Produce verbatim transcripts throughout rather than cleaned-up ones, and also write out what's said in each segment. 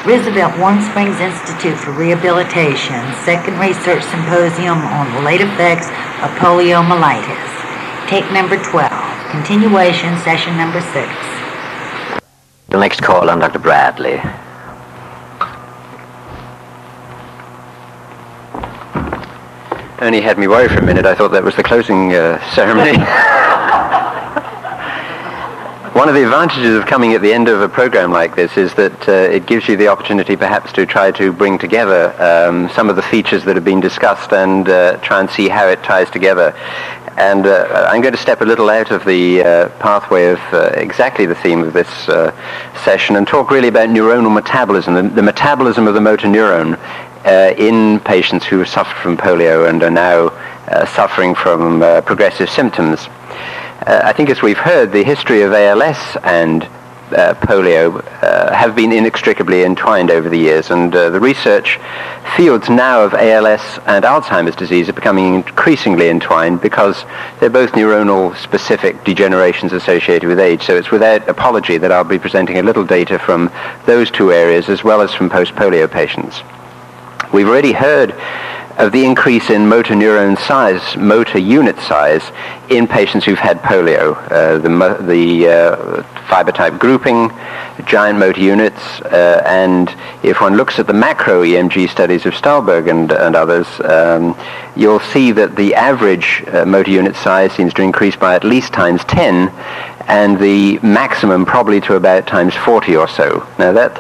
Roosevelt Warm Springs Institute for Rehabilitation, Second Research Symposium on the Late Effects of Poliomyelitis. Take number twelve, continuation, session number six. The next call on Doctor Bradley. Only had me worried for a minute. I thought that was the closing uh, ceremony. One of the advantages of coming at the end of a program like this is that uh, it gives you the opportunity perhaps to try to bring together um, some of the features that have been discussed and uh, try and see how it ties together. And uh, I'm going to step a little out of the uh, pathway of uh, exactly the theme of this uh, session and talk really about neuronal metabolism, the, the metabolism of the motor neuron uh, in patients who have suffered from polio and are now uh, suffering from uh, progressive symptoms. Uh, I think, as we've heard, the history of A L S and uh, polio uh, have been inextricably entwined over the years, and uh, the research fields now of A L S and Alzheimer's disease are becoming increasingly entwined because they're both neuronal-specific degenerations associated with age. So it's without apology that I'll be presenting a little data from those two areas as well as from post-polio patients. We've already heard of the increase in motor neuron size, motor unit size, in patients who've had polio. Uh, the mo- the uh, fiber type grouping, giant motor units, uh, and if one looks at the macro E M G studies of Stahlberg and, and others, um, you'll see that the average uh, motor unit size seems to increase by at least times ten, and the maximum probably to about times forty or so. Now that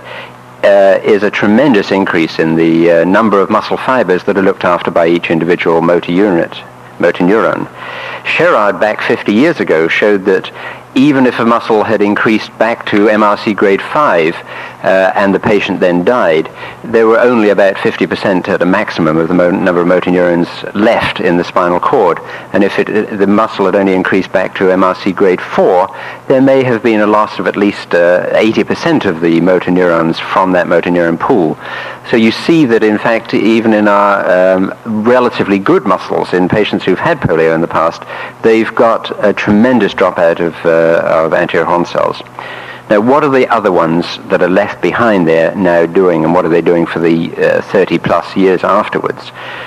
Uh, is a tremendous increase in the uh, number of muscle fibers that are looked after by each individual motor unit, motor neuron. Sherrard, back fifty years ago, showed that even if a muscle had increased back to M R C grade five uh, and the patient then died, there were only about fifty percent at a maximum of the mo- number of motor neurons left in the spinal cord. And if it, the muscle had only increased back to M R C grade four, there may have been a loss of at least uh, eighty percent of the motor neurons from that motor neuron pool. So you see that, in fact, even in our um, relatively good muscles in patients who've had polio in the past, they've got a tremendous dropout of uh, of anterior horn cells. Now, what are the other ones that are left behind there now doing, and what are they doing for the uh, thirty plus years afterwards?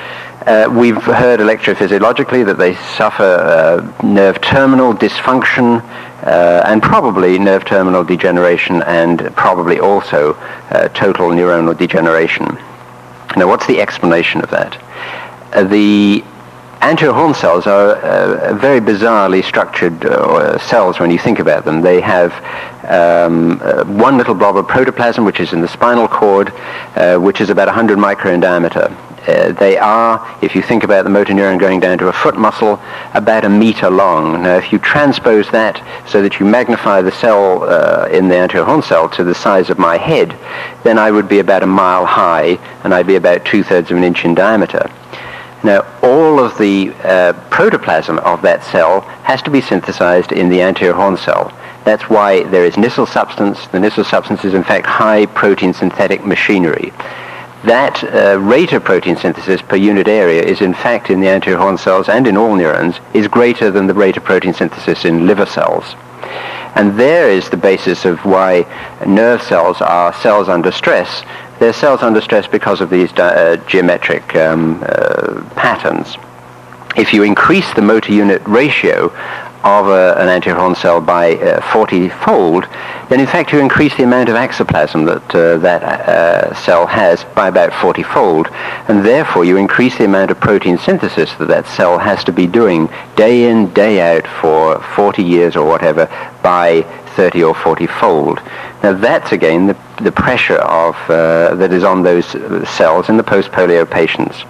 Uh, we've heard electrophysiologically that they suffer uh, nerve terminal dysfunction uh, and probably nerve terminal degeneration and probably also uh, total neuronal degeneration. Now, what's the explanation of that? Uh, the Anterior horn cells are uh, very bizarrely structured uh, cells when you think about them. They have um, uh, one little blob of protoplasm, which is in the spinal cord, uh, which is about one hundred micron in diameter. Uh, they are, if you think about the motor neuron going down to a foot muscle, about a meter long. Now, if you transpose that so that you magnify the cell uh, in the anterior horn cell to the size of my head, then I would be about a mile high, and I'd be about two-thirds of an inch in diameter. Now, all of the uh, protoplasm of that cell has to be synthesized in the anterior horn cell. That's why there is Nissl substance. The Nissl substance is, in fact, high protein synthetic machinery. That uh, rate of protein synthesis per unit area is, in fact, in the anterior horn cells and in all neurons, is greater than the rate of protein synthesis in liver cells. And there is the basis of why nerve cells are cells under stress. They're cells under stress because of these uh, geometric um, uh, patterns. If you increase the motor unit ratio of a, an anterior horn cell by uh, forty-fold, then in fact you increase the amount of axoplasm that uh, that uh, cell has by about forty-fold, and therefore you increase the amount of protein synthesis that that cell has to be doing day in, day out for forty years or whatever by thirty or forty-fold. Now that's again the, the pressure of uh, that is on those cells in the post-polio patients.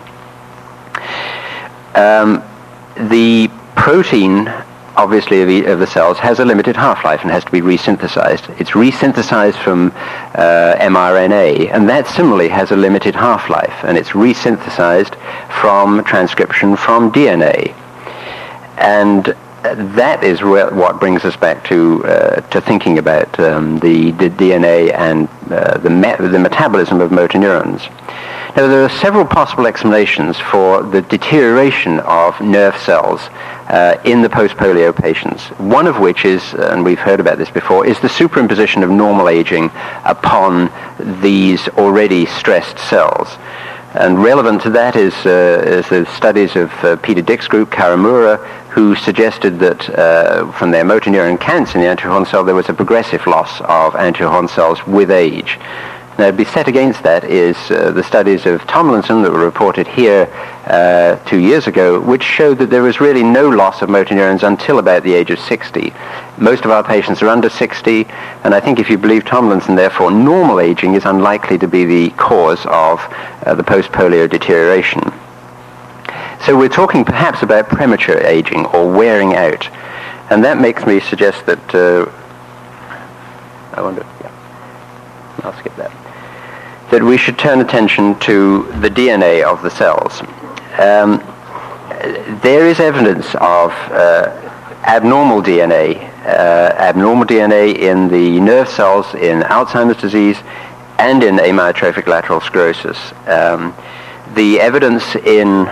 Um, the protein, obviously, of the, of the cells has a limited half-life and has to be resynthesized. It's resynthesized from uh, mRNA, and that similarly has a limited half-life, and it's resynthesized from transcription from D N A. And that is re- what brings us back to uh, to thinking about um, the, the D N A and uh, the, me- the metabolism of motor neurons. Now, there are several possible explanations for the deterioration of nerve cells uh, in the post-polio patients, one of which is, and we've heard about this before, is the superimposition of normal aging upon these already stressed cells. And relevant to that is, uh, is the studies of uh, Peter Dick's group, Karamura, who suggested that uh, from their motor neuron counts in the anterior horn cell, there was a progressive loss of anterior horn cells with age. Now, to be set against that is uh, the studies of Tomlinson that were reported here uh, two years ago, which showed that there was really no loss of motor neurons until about the age of sixty. Most of our patients are under sixty, and I think if you believe Tomlinson, therefore, normal aging is unlikely to be the cause of uh, the post-polio deterioration. So we're talking perhaps about premature aging or wearing out, and that makes me suggest that, uh, I wonder, yeah, I'll skip that. that we should turn attention to the D N A of the cells. Um, there is evidence of uh, abnormal D N A, uh, abnormal D N A in the nerve cells in Alzheimer's disease and in amyotrophic lateral sclerosis. Um, the evidence in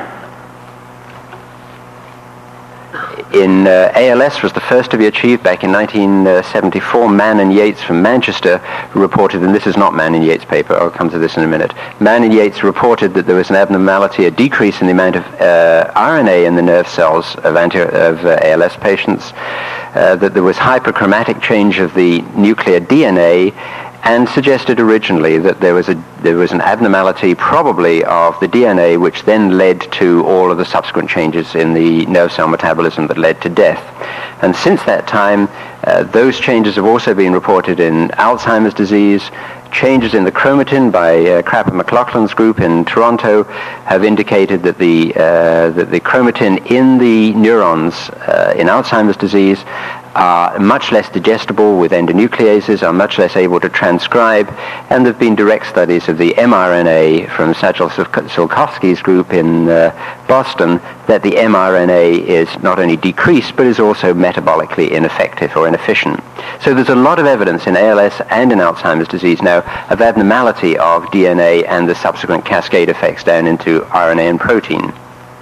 In uh, A L S was the first to be achieved back in nineteen seventy-four. Mann and Yates from Manchester reported, and this is not Mann and Yates' paper, I'll come to this in a minute. Mann and Yates reported that there was an abnormality, a decrease in the amount of uh, R N A in the nerve cells of, anti- of uh, A L S patients, uh, that there was hyperchromatic change of the nuclear D N A, and suggested originally that there was a there was an abnormality probably of the D N A, which then led to all of the subsequent changes in the nerve cell metabolism that led to death. And since that time, uh, those changes have also been reported in Alzheimer's disease. Changes in the chromatin by uh, Krapp and McLaughlin's group in Toronto have indicated that the uh, that the chromatin in the neurons uh, in Alzheimer's disease are much less digestible with endonucleases, are much less able to transcribe, and there have been direct studies of the mRNA from Sajal Sulkovsky's group in uh, Boston that the mRNA is not only decreased but is also metabolically ineffective or inefficient. So there's a lot of evidence in A L S and in Alzheimer's disease now of abnormality of D N A and the subsequent cascade effects down into R N A and protein.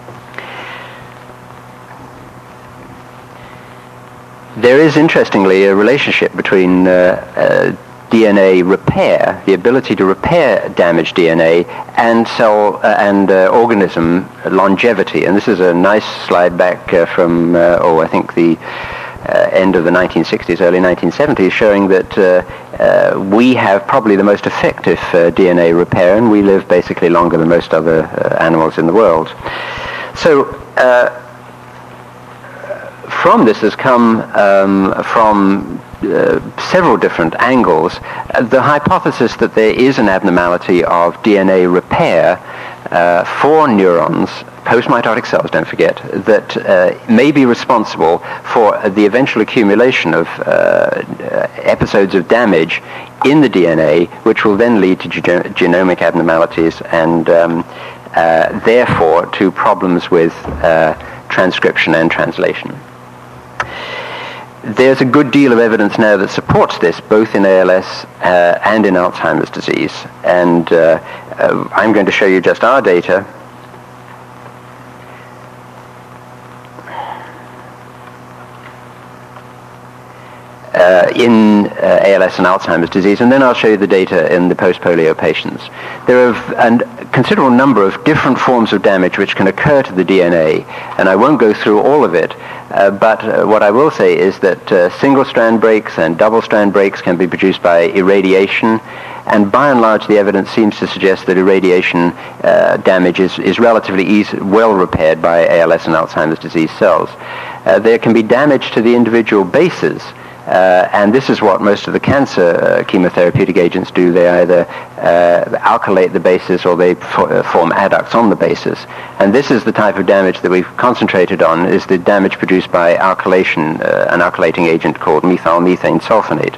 There is, interestingly, a relationship between uh, uh, D N A repair, the ability to repair damaged D N A, and cell uh, and uh, organism longevity. And this is a nice slide back uh, from, uh, oh, I think the uh, end of the nineteen sixties, early nineteen seventies, showing that uh, uh, we have probably the most effective uh, D N A repair, and we live basically longer than most other uh, animals in the world. So. Uh, From this has come um, from uh, several different angles uh, the hypothesis that there is an abnormality of D N A repair uh, for neurons, post-mitotic cells, don't forget, that uh, may be responsible for the eventual accumulation of uh, episodes of damage in the D N A, which will then lead to ge- genomic abnormalities and um, uh, therefore to problems with uh, transcription and translation. There's a good deal of evidence now that supports this, both in A L S uh, and in Alzheimer's disease. And uh, uh, I'm going to show you just our data. Uh, in uh, A L S and Alzheimer's disease, and then I'll show you the data in the post-polio patients. There are a considerable number of different forms of damage which can occur to the D N A, and I won't go through all of it, uh, but uh, what I will say is that uh, single-strand breaks and double-strand breaks can be produced by irradiation, and by and large the evidence seems to suggest that irradiation uh, damage is, is relatively easy, well repaired by A L S and Alzheimer's disease cells. Uh, there can be damage to the individual bases, Uh, and this is what most of the cancer uh, chemotherapeutic agents do. They either uh, alkylate the bases or they f- uh, form adducts on the bases. And this is the type of damage that we've concentrated on, is the damage produced by alkylation, uh, an alkylating agent called methylmethane sulfonate.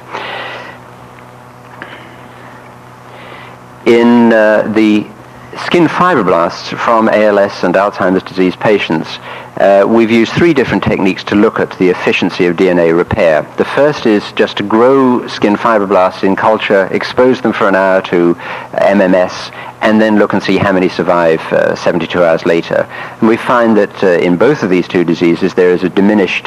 In uh, the skin fibroblasts from A L S and Alzheimer's disease patients, Uh, we've used three different techniques to look at the efficiency of D N A repair. The first is just to grow skin fibroblasts in culture, expose them for an hour to M M S, and then look and see how many survive uh, seventy-two hours later. And we find that uh, in both of these two diseases there is a diminished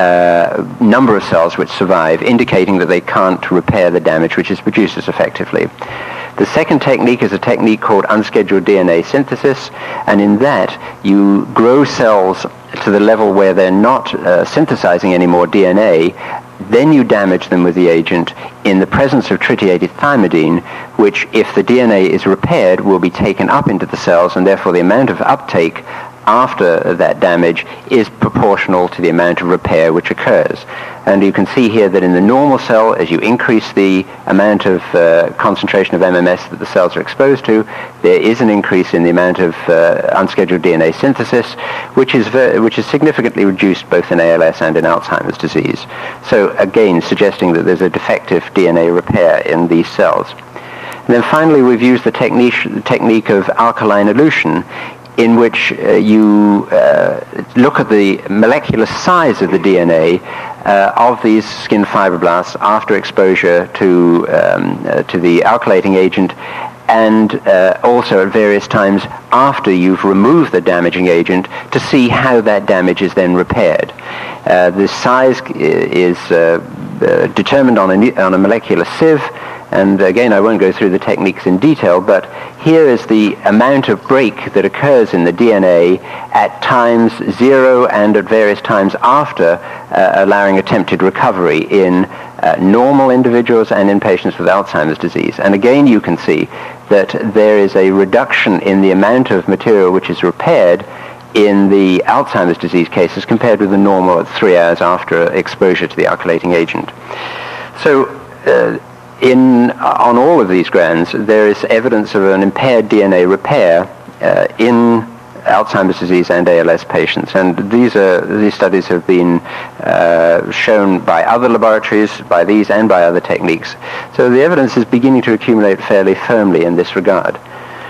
uh, number of cells which survive, indicating that they can't repair the damage which is produced as effectively. The second technique is a technique called unscheduled D N A synthesis, and in that you grow cells to the level where they're not uh, synthesizing any more D N A, then you damage them with the agent in the presence of tritiated thymidine, which, if the D N A is repaired, will be taken up into the cells, and therefore the amount of uptake after that damage is proportional to the amount of repair which occurs. And you can see here that in the normal cell, as you increase the amount of uh, concentration of M M S that the cells are exposed to, there is an increase in the amount of uh, unscheduled D N A synthesis, which is ver- which is significantly reduced both in A L S and in Alzheimer's disease. So again, suggesting that there's a defective D N A repair in these cells. And then finally, we've used the technique, technique of alkaline elution, in which uh, you uh, look at the molecular size of the D N A uh, of these skin fibroblasts after exposure to, um, uh, to the alkylating agent, and uh, also at various times after you've removed the damaging agent, to see how that damage is then repaired. Uh, the size is uh, uh, determined on a, on a molecular sieve. And again, I won't go through the techniques in detail, but here is the amount of break that occurs in the D N A at times zero and at various times after uh, allowing attempted recovery in uh, normal individuals and in patients with Alzheimer's disease. And again, you can see that there is a reduction in the amount of material which is repaired in the Alzheimer's disease cases compared with the normal at three hours after exposure to the alkylating agent. So, uh, In, on all of these grounds, there is evidence of an impaired D N A repair uh, in Alzheimer's disease and A L S patients, and these are these studies have been uh, shown by other laboratories, by these and by other techniques. So the evidence is beginning to accumulate fairly firmly in this regard.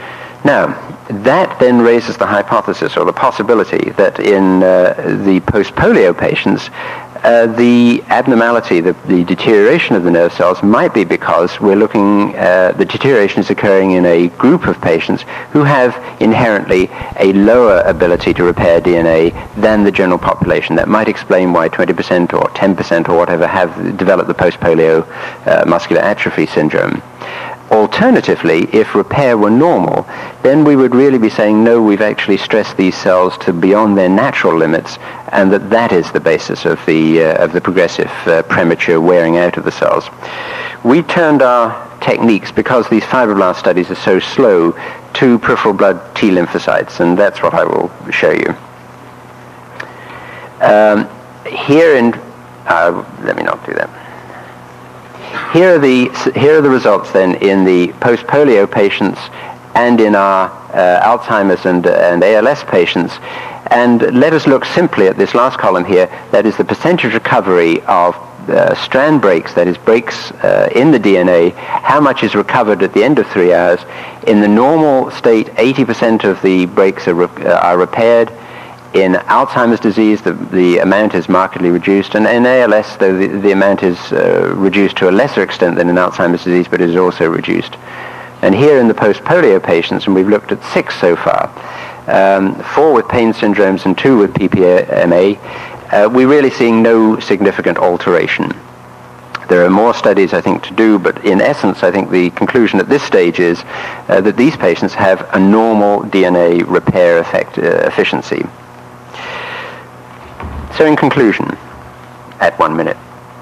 Now, that then raises the hypothesis or the possibility that in uh, the post-polio patients, Uh, the abnormality, the, the deterioration of the nerve cells might be because we're looking, uh, the deterioration is occurring in a group of patients who have inherently a lower ability to repair D N A than the general population. That might explain why twenty percent or ten percent or whatever have developed the post-polio uh, muscular atrophy syndrome. Alternatively, if repair were normal, then we would really be saying, no, we've actually stressed these cells to beyond their natural limits, and that that is the basis of the uh, of the progressive uh, premature wearing out of the cells. We turned our techniques, because these fibroblast studies are so slow, to peripheral blood T lymphocytes, and that's what I will show you. Um, here in, uh, let me not do that. Here are the here are the results then in the post-polio patients and in our uh, Alzheimer's and uh, and A L S patients. And let us look simply at this last column here. That is the percentage recovery of uh, strand breaks, that is breaks uh, in the D N A, how much is recovered at the end of three hours. In the normal state, eighty percent of the breaks are, re- uh, are repaired. In Alzheimer's disease, the, the amount is markedly reduced, and in A L S, though the, the amount is uh, reduced to a lesser extent than in Alzheimer's disease, but it is also reduced. And here in the post-polio patients, and we've looked at six so far, um, four with pain syndromes and two with P P M A, uh, we're really seeing no significant alteration. There are more studies, I think, to do, but in essence, I think the conclusion at this stage is uh, that these patients have a normal D N A repair effect, uh, efficiency. So in conclusion, at one minute,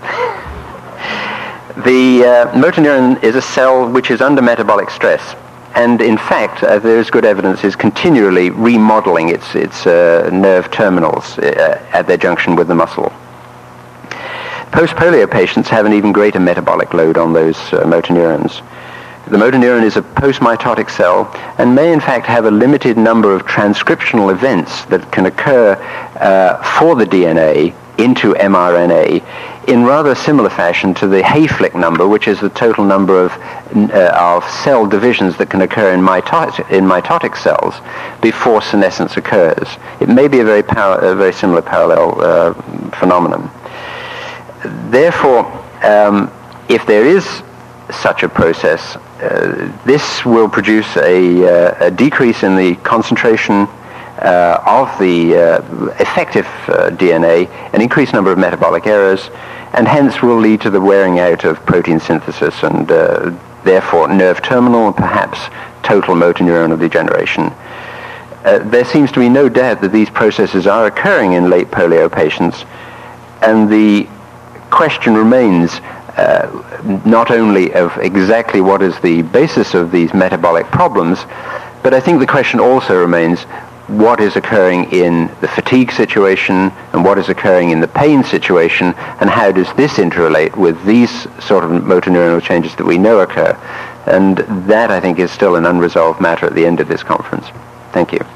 the uh, motor neuron is a cell which is under metabolic stress, and in fact, uh, there's good evidence, is continually remodeling its, its uh, nerve terminals uh, at their junction with the muscle. Post-polio patients have an even greater metabolic load on those uh, motor neurons. The motor neuron is a post-mitotic cell and may in fact have a limited number of transcriptional events that can occur uh, for the D N A into mRNA in rather a similar fashion to the Hayflick number, which is the total number of, uh, of cell divisions that can occur in, mitot- in mitotic cells before senescence occurs. It may be a very, par- a very similar parallel uh, phenomenon. Therefore, um, if there is such a process, uh, this will produce a, uh, a decrease in the concentration uh, of the uh, effective uh, D N A, an increased number of metabolic errors, and hence will lead to the wearing out of protein synthesis and uh, therefore nerve terminal and perhaps total motor neuronal degeneration. Uh, there seems to be no doubt that these processes are occurring in late polio patients, and the question remains uh, not only of exactly what is the basis of these metabolic problems, but I think the question also remains what is occurring in the fatigue situation and what is occurring in the pain situation, and how does this interrelate with these sort of motor neuronal changes that we know occur. And that, I think, is still an unresolved matter at the end of this conference. Thank you.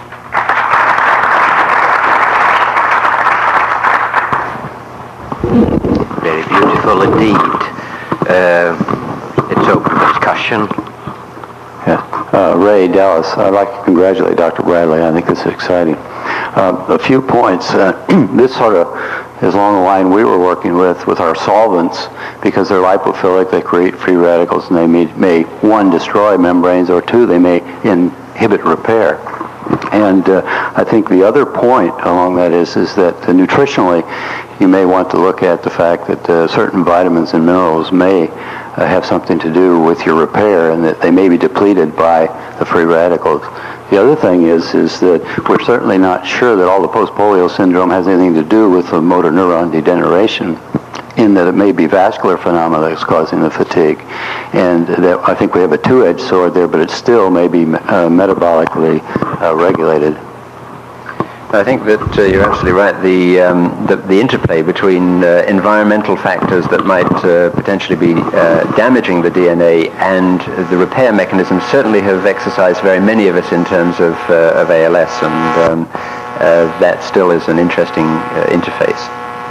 Very beautiful indeed. Uh, it's open for discussion. Yeah. Uh, Ray Dallas, I'd like to congratulate Doctor Bradley. I think this is exciting. Uh, a few points. Uh, this sort of is along the line we were working with with our solvents, because they're lipophilic, they create free radicals, and they may, may one, destroy membranes, or two, they may inhibit repair. And uh, I think the other point along that is, is that uh, nutritionally, you may want to look at the fact that uh, certain vitamins and minerals may uh, have something to do with your repair, and that they may be depleted by the free radicals. The other thing is, is that we're certainly not sure that all the post-polio syndrome has anything to do with the motor neuron degeneration, in that it may be vascular phenomena that's causing the fatigue. And that I think we have a two-edged sword there, but it still may be uh, metabolically uh, regulated. I think that uh, you're absolutely right. The, um, the, the interplay between uh, environmental factors that might uh, potentially be uh, damaging the D N A and the repair mechanisms certainly have exercised very many of us in terms of, uh, of A L S, and um, uh, that still is an interesting uh, interface.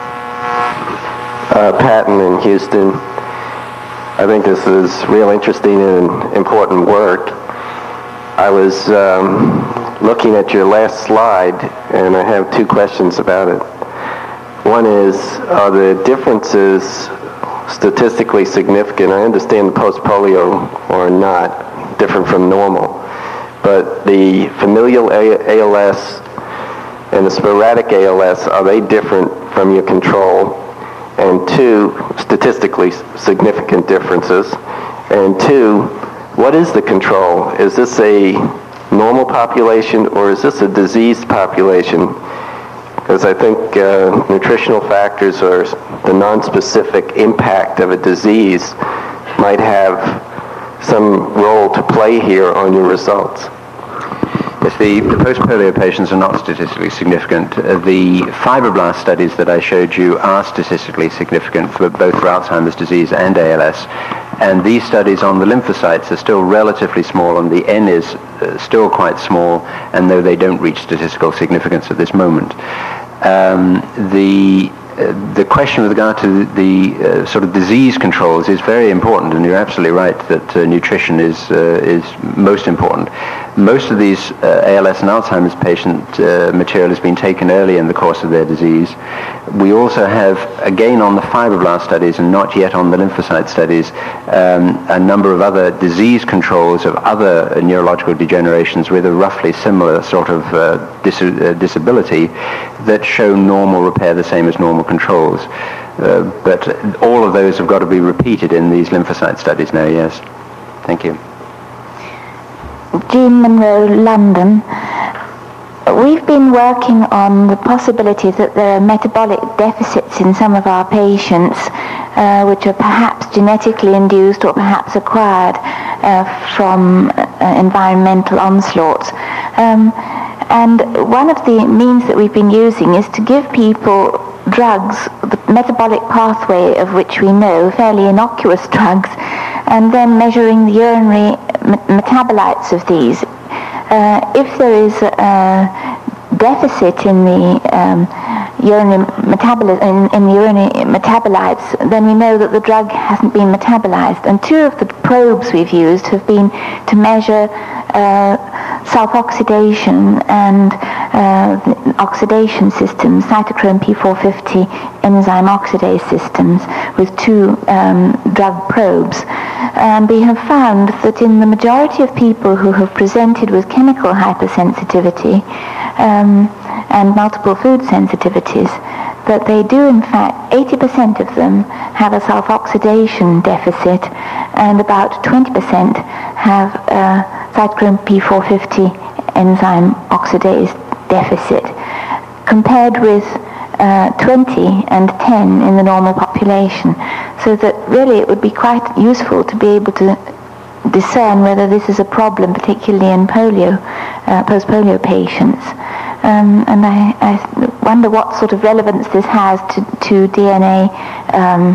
Uh, Patton in Houston. I think this is real interesting and important work. I was um, looking at your last slide, and I have two questions about it. One is, are the differences statistically significant? I understand the post-polio are not different from normal, but the familial A L S and the sporadic A L S, are they different from your control? And two, statistically significant differences. And two, what is the control? Is this a normal population, or is this a diseased population? Because I think uh, nutritional factors or the non-specific impact of a disease might have some role to play here on your results. Yes, the, the post-polio patients are not statistically significant. Uh, the fibroblast studies that I showed you are statistically significant for both for Alzheimer's disease and A L S. And these studies on the lymphocytes are still relatively small, and the N is uh, still quite small, and though they don't reach statistical significance at this moment. Um, the Uh, the question with regard to the uh, sort of disease controls is very important, and you're absolutely right that uh, nutrition is uh, is most important. Most of these uh, A L S and Alzheimer's patient uh, material has been taken early in the course of their disease. We also have, again on the fibroblast studies and not yet on the lymphocyte studies, um, a number of other disease controls of other uh, neurological degenerations with a roughly similar sort of uh, dis- uh, disability that show normal repair the same as normal controls. Uh, but all of those have got to be repeated in these lymphocyte studies now, yes. Thank you. Jean Monroe, London. We've been working on the possibility that there are metabolic deficits in some of our patients, uh, which are perhaps genetically induced or perhaps acquired uh, from uh, environmental onslaughts. Um, and one of the means that we've been using is to give people drugs, the metabolic pathway of which we know, fairly innocuous drugs, and then measuring the urinary me- metabolites of these. Uh, if there is a deficit in the um, urinary metaboli- in, in the urinary metabolites, then we know that the drug hasn't been metabolized. And two of the probes we've used have been to measure uh, self-oxidation and uh, oxidation systems, cytochrome P four fifty enzyme oxidase systems, with two um, drug probes. And we have found that in the majority of people who have presented with chemical hypersensitivity um, and multiple food sensitivities, that they do in fact, eighty percent of them have a self-oxidation deficit, and about twenty percent have a cytochrome P four fifty enzyme oxidase deficit, compared with uh, twenty and ten in the normal population. So that really it would be quite useful to be able to discern whether this is a problem, particularly in polio, uh, post-polio patients. Um, and I, I wonder what sort of relevance this has to, to D N A um,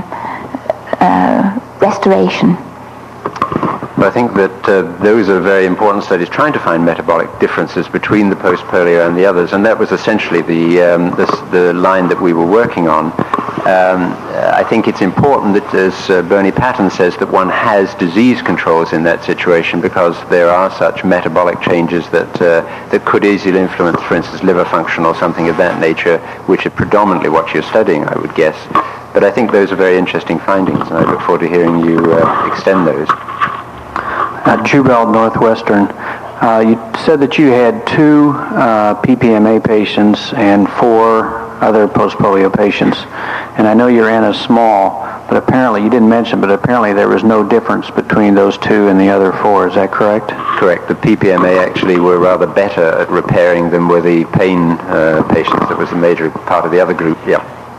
uh, restoration. Well, I think that uh, those are very important studies, trying to find metabolic differences between the post-polio and the others, and that was essentially the, um, the, the line that we were working on. Um, I think it's important that, as uh, Bernie Patton says, that one has disease controls in that situation, because there are such metabolic changes that uh, that could easily influence, for instance, liver function or something of that nature, which is predominantly what you're studying, I would guess. But I think those are very interesting findings, and I look forward to hearing you uh, extend those. Uh, Jubel, Northwestern. Uh, you said that you had two uh, P P M A patients and four other post-polio patients. And I know you're in a small, but apparently, you didn't mention, but apparently there was no difference between those two and the other four. Is that correct? Correct. The P P M A actually were rather better at repairing than were the pain uh, patients. That was a major part of the other group. Yeah.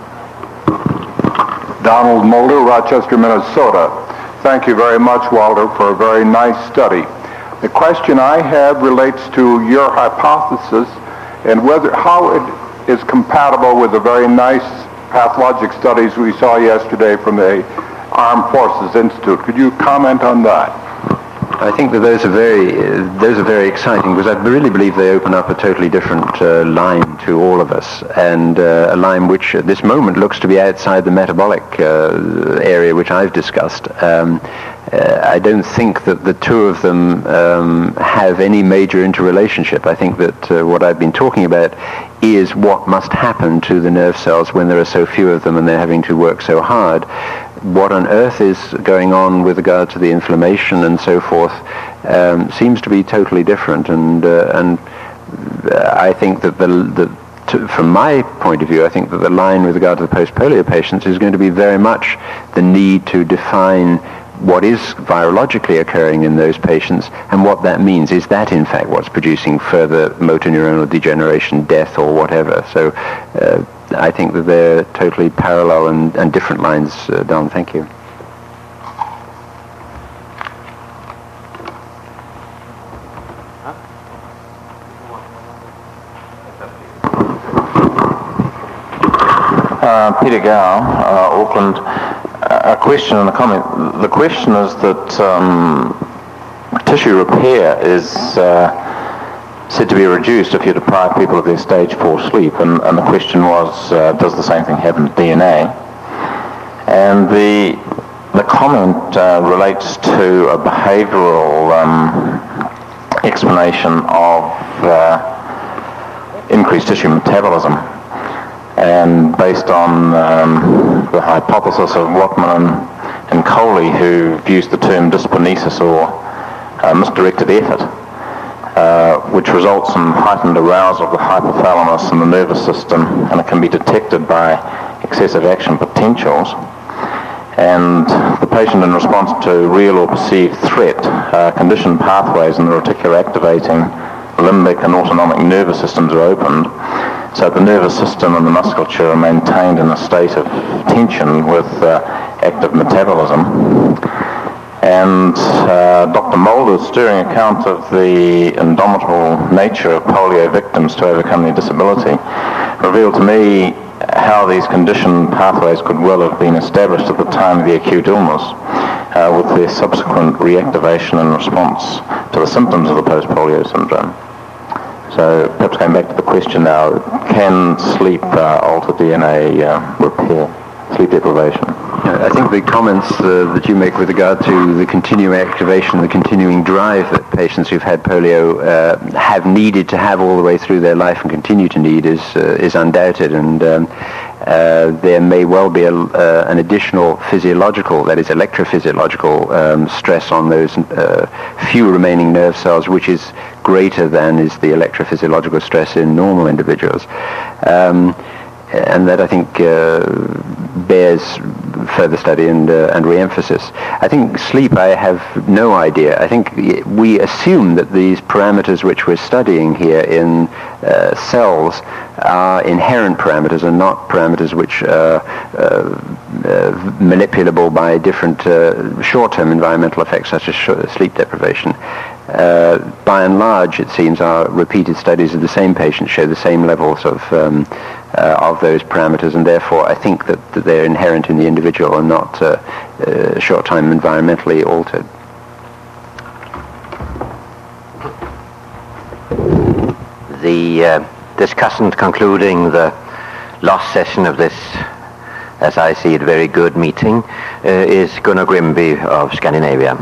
Donald Mulder, Rochester, Minnesota. Thank you very much, Walter, for a very nice study. The question I have relates to your hypothesis and whether how it is compatible with the very nice pathologic studies we saw yesterday from the Armed Forces Institute. Could you comment on that? I think that those are very, uh, those are very exciting, because I really believe they open up a totally different uh, line to all of us, and uh, a line which at this moment looks to be outside the metabolic uh, area which I've discussed. Um, uh, I don't think that the two of them um, have any major interrelationship. I think that uh, what I've been talking about is what must happen to the nerve cells when there are so few of them and they're having to work so hard. What on earth is going on with regard to the inflammation and so forth um, seems to be totally different, and uh, and I think that the, the to, from my point of view, I think that the line with regard to the post-polio patients is going to be very much the need to define what is virologically occurring in those patients and what that means. Is that in fact what's producing further motor neuronal degeneration, death, or whatever? So uh, I think that they're totally parallel and, and different lines, uh, Don. Thank you. Uh, Peter Gow, uh, Auckland. A question and a comment. The question is that um, tissue repair is uh, said to be reduced if you deprive people of their stage four sleep, and, and the question was, uh, does the same thing happen to D N A? And the the comment uh, relates to a behavioural um, explanation of uh, increased tissue metabolism. And based on um, the hypothesis of Rotman and, and Coley, who views the term dyskinesis or uh, misdirected effort, uh, which results in heightened arousal of the hypothalamus and the nervous system, and it can be detected by excessive action potentials. And the patient, in response to real or perceived threat, uh, conditioned pathways in the reticular activating limbic and autonomic nervous systems are opened, so the nervous system and the musculature are maintained in a state of tension with uh, active metabolism. And uh, Doctor Mulder's stirring account of the indomitable nature of polio victims to overcome their disability revealed to me how these conditioned pathways could well have been established at the time of the acute illness, uh, with their subsequent reactivation in response to the symptoms of the post-polio syndrome. So perhaps going back to the question now, can sleep uh, alter D N A uh, repair, sleep deprivation? I think the comments uh, that you make with regard to the continuing activation, the continuing drive that patients who've had polio uh, have needed to have all the way through their life and continue to need is uh, is undoubted, and um, uh, there may well be a, uh, an additional physiological, that is electrophysiological um, stress on those uh, few remaining nerve cells, which is greater than is the electrophysiological stress in normal individuals. Um, and that I think uh, bears further study and uh, and re-emphasis. I think sleep, I have no idea. I think we assume that these parameters which we're studying here in uh, cells are inherent parameters and not parameters which are uh, uh, manipulable by different uh, short-term environmental effects such as sh- sleep deprivation. Uh, by and large, it seems our repeated studies of the same patients show the same levels of um, uh, of those parameters, and therefore I think that, that they're inherent in the individual and not uh, uh, short-time environmentally altered. The uh, discussant concluding the last session of this, as I see it, very good meeting, uh, is Gunnar Grimby of Scandinavia.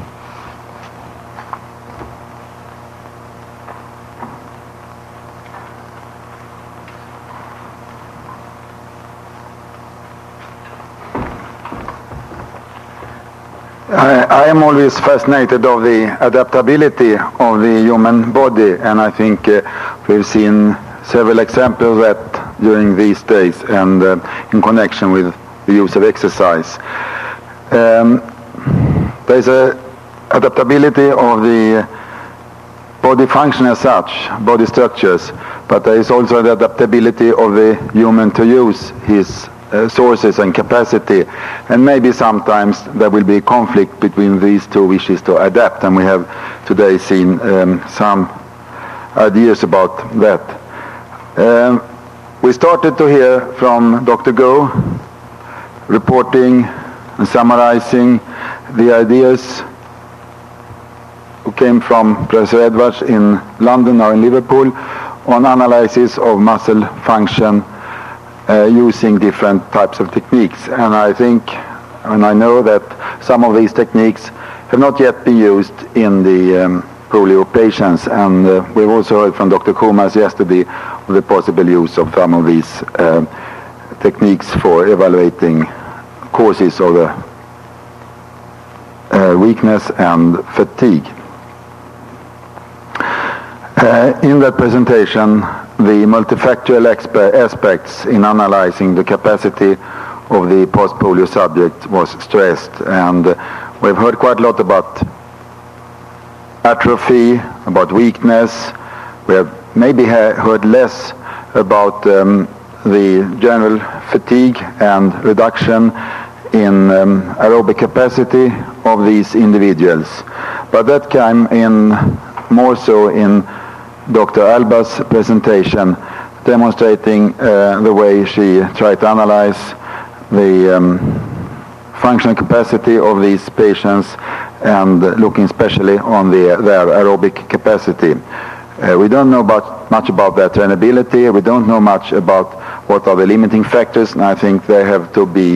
I, I am always fascinated of the adaptability of the human body, and I think uh, we've seen several examples of that during these days and uh, in connection with the use of exercise. Um, there is a adaptability of the body function as such, body structures, but there is also the adaptability of the human to use his Uh, sources and capacity, and maybe sometimes there will be conflict between these two wishes to adapt, and we have today seen um, some ideas about that. Um, we started to hear from Doctor Go, reporting and summarizing the ideas who came from Professor Edwards in London or in Liverpool on analysis of muscle function Uh, using different types of techniques. And I think, and I know that some of these techniques have not yet been used in the um, polio patients, and uh, we've also heard from Doctor Kumas yesterday of the possible use of some of these uh, techniques for evaluating causes of the uh, weakness and fatigue. Uh, in that presentation, the multifactorial aspects in analyzing the capacity of the post-polio subject was stressed, and uh, we've heard quite a lot about atrophy, about weakness. We have maybe ha- heard less about um, the general fatigue and reduction in um, aerobic capacity of these individuals, but that came in more so in Doctor Alba's presentation, demonstrating uh, the way she tried to analyze the um, functional capacity of these patients and looking especially on the, their aerobic capacity. Uh, we don't know about, much about their trainability. We don't know much about what are the limiting factors, and I think they have to be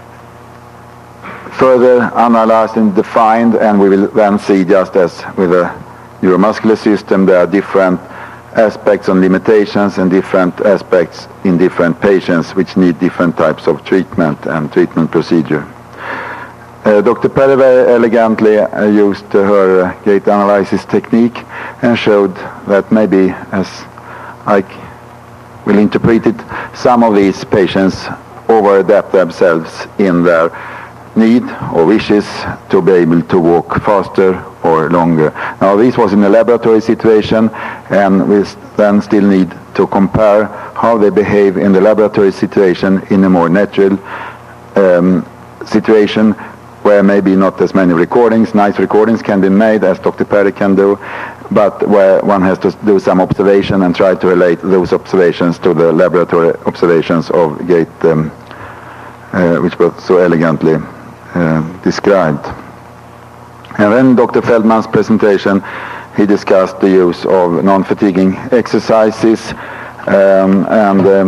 further analyzed and defined, and we will then see, just as with the neuromuscular system, there are different aspects and limitations and different aspects in different patients which need different types of treatment and treatment procedure. Uh, Doctor Perry very elegantly uh, used uh, her uh, gait analysis technique and showed that maybe, as I will interpret it, some of these patients over-adapt themselves in their need or wishes to be able to walk faster or longer. Now, this was in a laboratory situation, and we then still need to compare how they behave in the laboratory situation in a more natural um, situation where maybe not as many recordings, nice recordings can be made as Doctor Perry can do, but where one has to do some observation and try to relate those observations to the laboratory observations of gait, um, uh, which was so elegantly Uh, described. And then Doctor Feldman's presentation he discussed the use of non-fatiguing exercises, um, and um,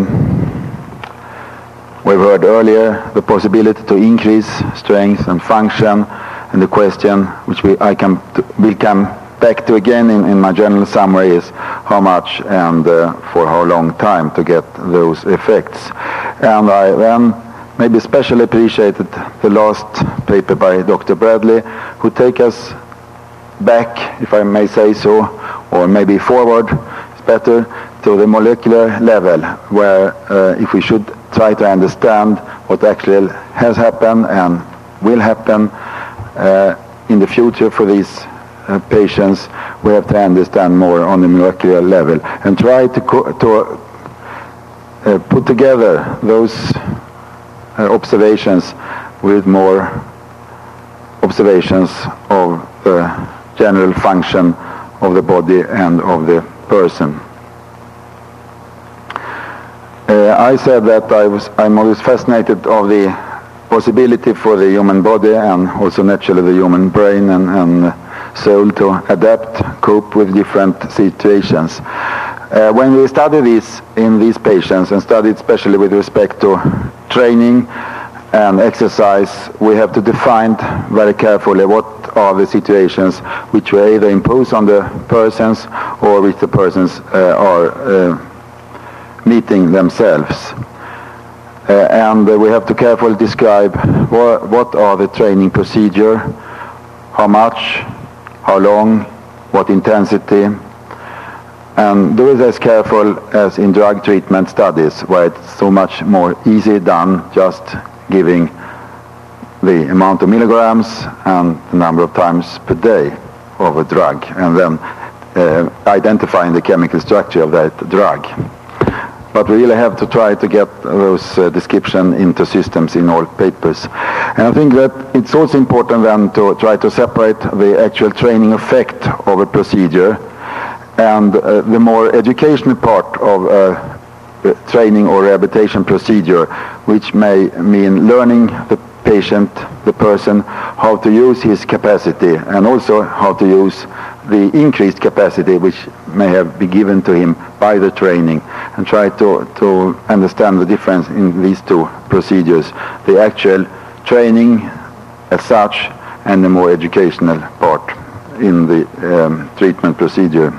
we've heard earlier the possibility to increase strength and function, and the question which we, I can, will come back to again in, in my general summary is how much and uh, for how long time to get those effects. And I then maybe especially appreciated the last paper by Doctor Bradley, who take us back, if I may say so, or maybe forward, it's better, to the molecular level, where uh, if we should try to understand what actually has happened and will happen uh, in the future for these uh, patients, we have to understand more on the molecular level and try to, co- to uh, put together those uh, observations with more observations of the general function of the body and of the person. Uh, I said that I was, I'm always fascinated of the possibility for the human body and also naturally the human brain and, and soul to adapt, cope with different situations. Uh, when we study this in these patients and study especially with respect to training and exercise, we have to define very carefully what are the situations which we either impose on the persons or which the persons uh, are uh, meeting themselves. Uh, and uh, we have to carefully describe wha- what are the training procedure, how much, how long, what intensity, and do it as careful as in drug treatment studies, where it's so much more easy done just giving the amount of milligrams and the number of times per day of a drug, and then uh, identifying the chemical structure of that drug. But we really have to try to get those uh, description into systems in all papers. And I think that it's also important then to try to separate the actual training effect of a procedure and uh, the more educational part of a training or rehabilitation procedure, which may mean learning the patient, the person, how to use his capacity and also how to use the increased capacity which may have been given to him by the training, and try to, to understand the difference in these two procedures, the actual training as such and the more educational part in the um, treatment procedure.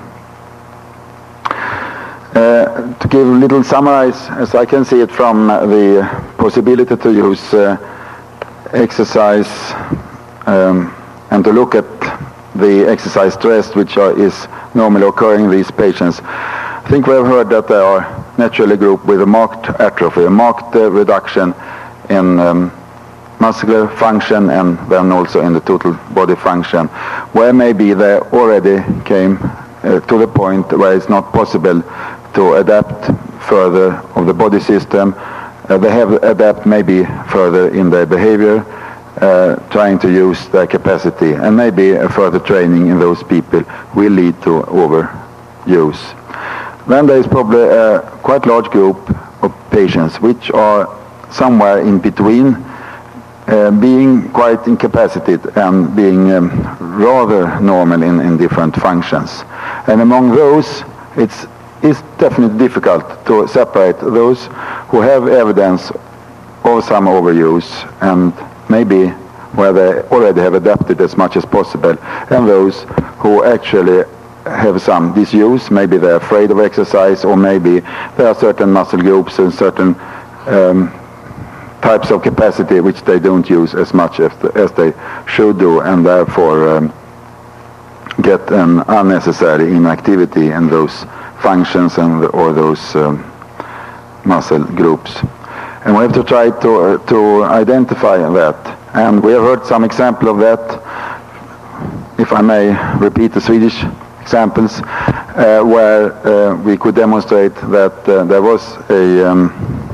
Uh, to give a little summarize, as I can see it from uh, the possibility to use uh, exercise um, and to look at the exercise stress which are, is normally occurring in these patients. I think we have heard that they are naturally grouped with a marked atrophy, a marked uh, reduction in um, muscular function and then also in the total body function, where maybe they already came uh, to the point where it's not possible to adapt further of the body system. Uh, they have adapt maybe further in their behavior, uh, trying to use their capacity, and maybe a further training in those people will lead to overuse. Then there is probably a quite large group of patients which are somewhere in between, uh, being quite incapacitated and being um, rather normal in, in different functions. And among those, it's it's definitely difficult to separate those who have evidence of some overuse and maybe where they already have adapted as much as possible, and those who actually have some disuse. Maybe they're afraid of exercise, or maybe there are certain muscle groups and certain um, types of capacity which they don't use as much as, the, as they should do, and therefore um, get an unnecessary inactivity in those functions and or those um, muscle groups. And we have to try to uh, to identify that. And we have heard some example of that. If I may repeat the Swedish examples, uh, where uh, we could demonstrate that uh, there was a um,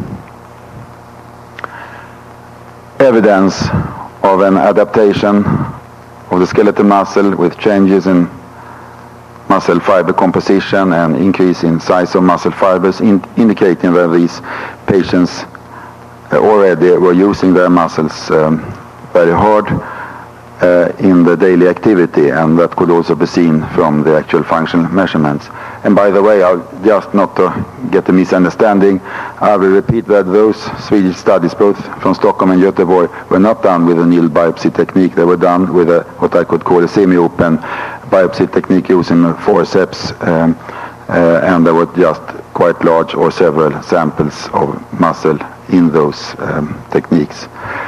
evidence of an adaptation of the skeletal muscle with changes in muscle fiber composition and increase in size of muscle fibers, in, indicating that these patients uh, already were using their muscles um, very hard uh, in the daily activity, and that could also be seen from the actual functional measurements. And by the way, I'll just not to get a misunderstanding, I will repeat that those Swedish studies, both from Stockholm and Göteborg, were not done with a needle biopsy technique. They were done with a, what I could call a semi-open biopsy technique using a forceps, um, uh, and there were just quite large or several samples of muscle in those um, techniques.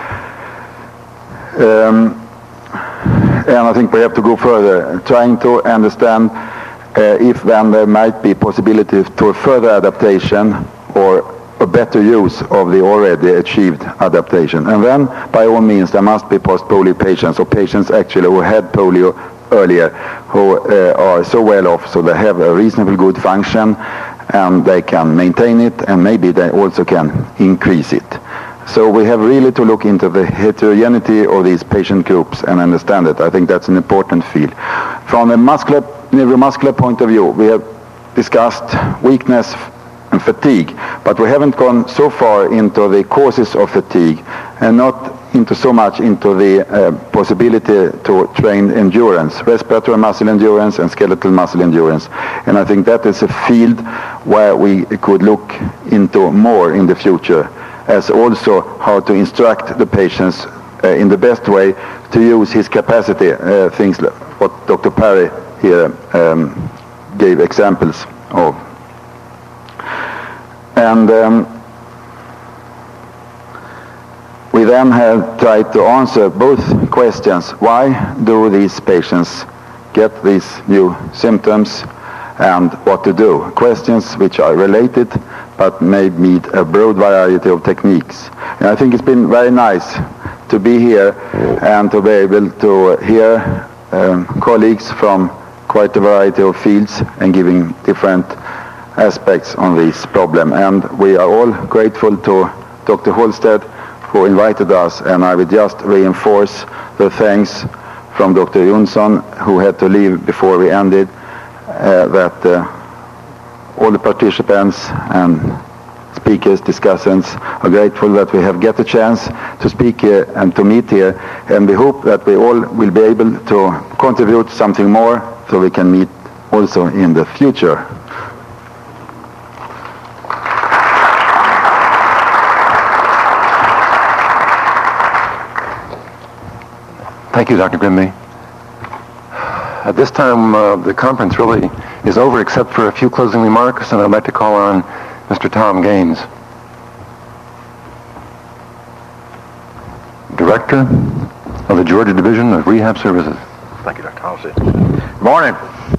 Um, and I think we have to go further, trying to understand uh, if then there might be possibility to further adaptation or a better use of the already achieved adaptation. And then, by all means, there must be post-polio patients, or patients actually who had polio earlier, who uh, are so well off, so they have a reasonably good function, and they can maintain it, and maybe they also can increase it. So we have really to look into the heterogeneity of these patient groups and understand it. I think that's an important field. From a muscular, neuromuscular point of view, we have discussed weakness and fatigue, but we haven't gone so far into the causes of fatigue, and not into so much into the uh, possibility to train endurance, respiratory muscle endurance and skeletal muscle endurance. And I think that is a field where we could look into more in the future, as also how to instruct the patients uh, in the best way to use his capacity, uh, things like what Doctor Parry here um, gave examples of. And um, we then have tried to answer both questions. Why do these patients get these new symptoms, and what to do? Questions which are related but may need a broad variety of techniques. And I think it's been very nice to be here and to be able to hear um, colleagues from quite a variety of fields and giving different aspects on this problem. And we are all grateful to Doctor Holstead, who invited us, and I will just reinforce the thanks from Doctor Jonsson, who had to leave before we ended, uh, that uh, all the participants and speakers, discussants are grateful that we have get a chance to speak here and to meet here, and we hope that we all will be able to contribute something more so we can meet also in the future. Thank you, Doctor Grimby. At this time, uh, the conference really is over except for a few closing remarks, and I'd like to call on Mister Tom Gaines, Director of the Georgia Division of Rehab Services. Thank you, Doctor Halsey. Good morning.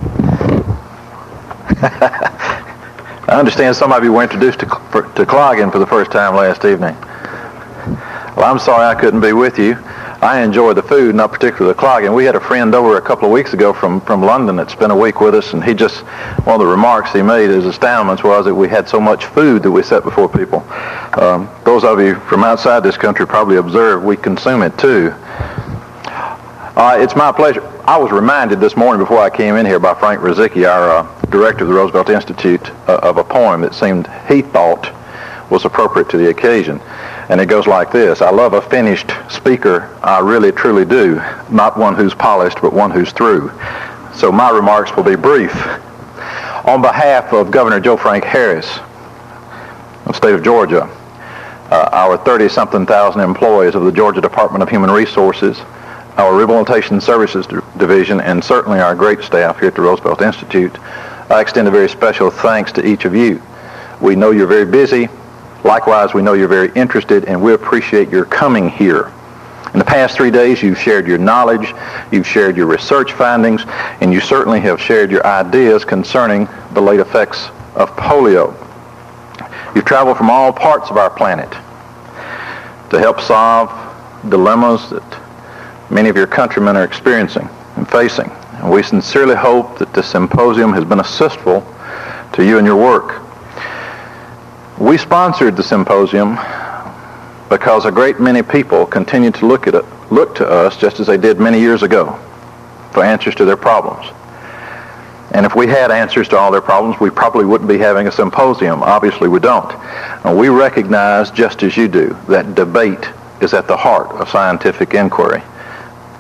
I understand some of you were introduced to, for, to clogging for the first time last evening. Well, I'm sorry I couldn't be with you. I enjoy the food, not particularly the clogging. We had a friend over a couple of weeks ago from, from London that spent a week with us, and he just, one of the remarks he made, his astoundments was that we had so much food that we set before people. Um, those of you from outside this country probably observe we consume it too. Uh, it's my pleasure. I was reminded this morning before I came in here by Frank Ruzicki, our uh, director of the Roosevelt Institute, uh, of a poem that seemed he thought was appropriate to the occasion. And it goes like this: I love a finished speaker, I really truly do, not one who's polished, but one who's through. So my remarks will be brief. On behalf of Governor Joe Frank Harris of the state of Georgia, uh, our thirty-something thousand employees of the Georgia Department of Human Resources, our Rehabilitation Services D- Division, and certainly our great staff here at the Roosevelt Institute, I extend a very special thanks to each of you. We know you're very busy. Likewise, we know you're very interested, and we appreciate your coming here. In the past three days, you've shared your knowledge, you've shared your research findings, and you certainly have shared your ideas concerning the late effects of polio. You've traveled from all parts of our planet to help solve dilemmas that many of your countrymen are experiencing and facing. And we sincerely hope that this symposium has been assistful to you in your work. We sponsored the symposium because a great many people continue to look at it, look to us just as they did many years ago for answers to their problems. And if we had answers to all their problems, we probably wouldn't be having a symposium. Obviously, we don't. And we recognize, just as you do, that debate is at the heart of scientific inquiry.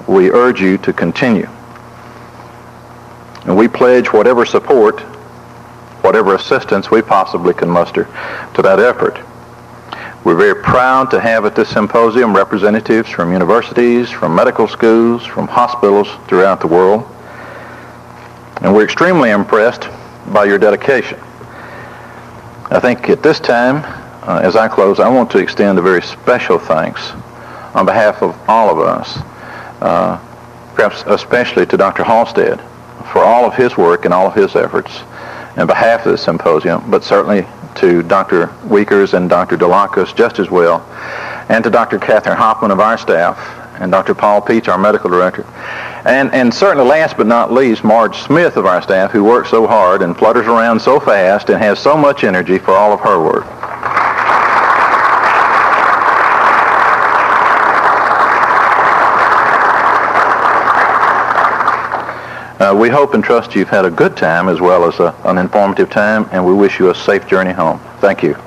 we urge you to continue. And we pledge whatever support, whatever assistance we possibly can muster to that effort. We're very proud to have at this symposium representatives from universities, from medical schools, from hospitals throughout the world. And we're extremely impressed by your dedication. I think at this time, uh, as I close, I want to extend a very special thanks on behalf of all of us, uh, perhaps especially to Doctor Halstead for all of his work and all of his efforts on behalf of the symposium, but certainly to Doctor Weekers and Doctor Delacus just as well, and to Doctor Catherine Hoffman of our staff, and Doctor Paul Peach, our medical director, and, and certainly last but not least, Marge Smith of our staff, who works so hard and flutters around so fast and has so much energy for all of her work. Uh, we hope and trust you've had a good time as well as a, an informative time, and we wish you a safe journey home. Thank you.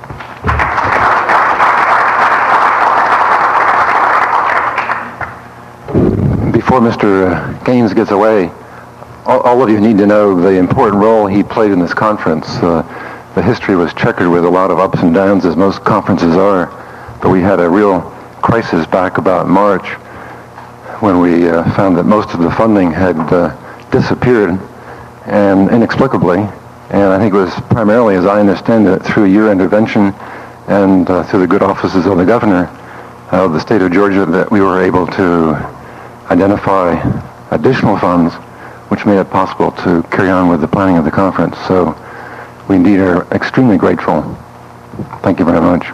Before Mister Gaines gets away, all, all of you need to know the important role he played in this conference. Uh, the history was checkered with a lot of ups and downs, as most conferences are, but we had a real crisis back about March when we uh, found that most of the funding had uh, disappeared, and inexplicably, and I think it was primarily, as I understand it, through your intervention and uh, through the good offices of the governor of the state of Georgia that we were able to identify additional funds which made it possible to carry on with the planning of the conference. So we indeed are extremely grateful. Thank you very much.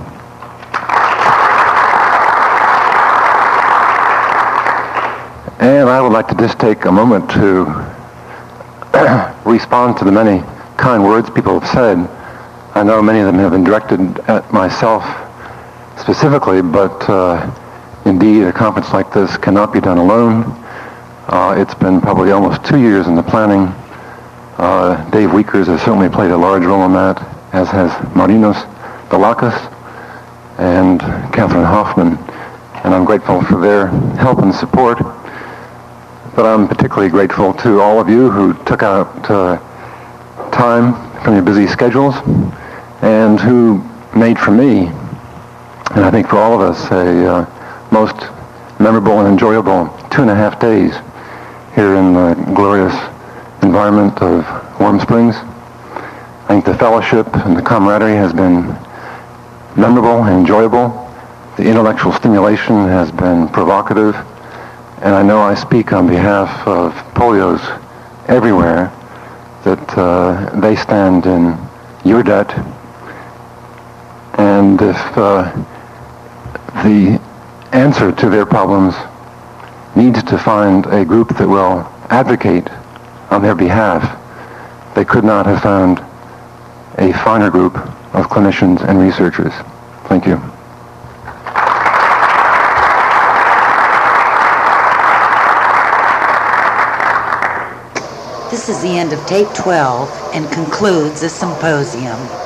And I would like to just take a moment to respond to the many kind words people have said. I know many of them have been directed at myself specifically, but uh, indeed a conference like this cannot be done alone. Uh, it's been probably almost two years in the planning. Uh, Dave Weekers has certainly played a large role in that, as has Marinos Delacus and Catherine Hoffman, and I'm grateful for their help and support. But I'm particularly grateful to all of you who took out uh, time from your busy schedules and who made for me, and I think for all of us, a uh, most memorable and enjoyable two and a half days here in the glorious environment of Warm Springs. I think the fellowship and the camaraderie has been memorable and enjoyable. The intellectual stimulation has been provocative. And I know I speak on behalf of polios everywhere that uh, they stand in your debt. And if uh, the answer to their problems needs to find a group that will advocate on their behalf, they could not have found a finer group of clinicians and researchers. Thank you. This is the end of tape twelve and concludes the symposium.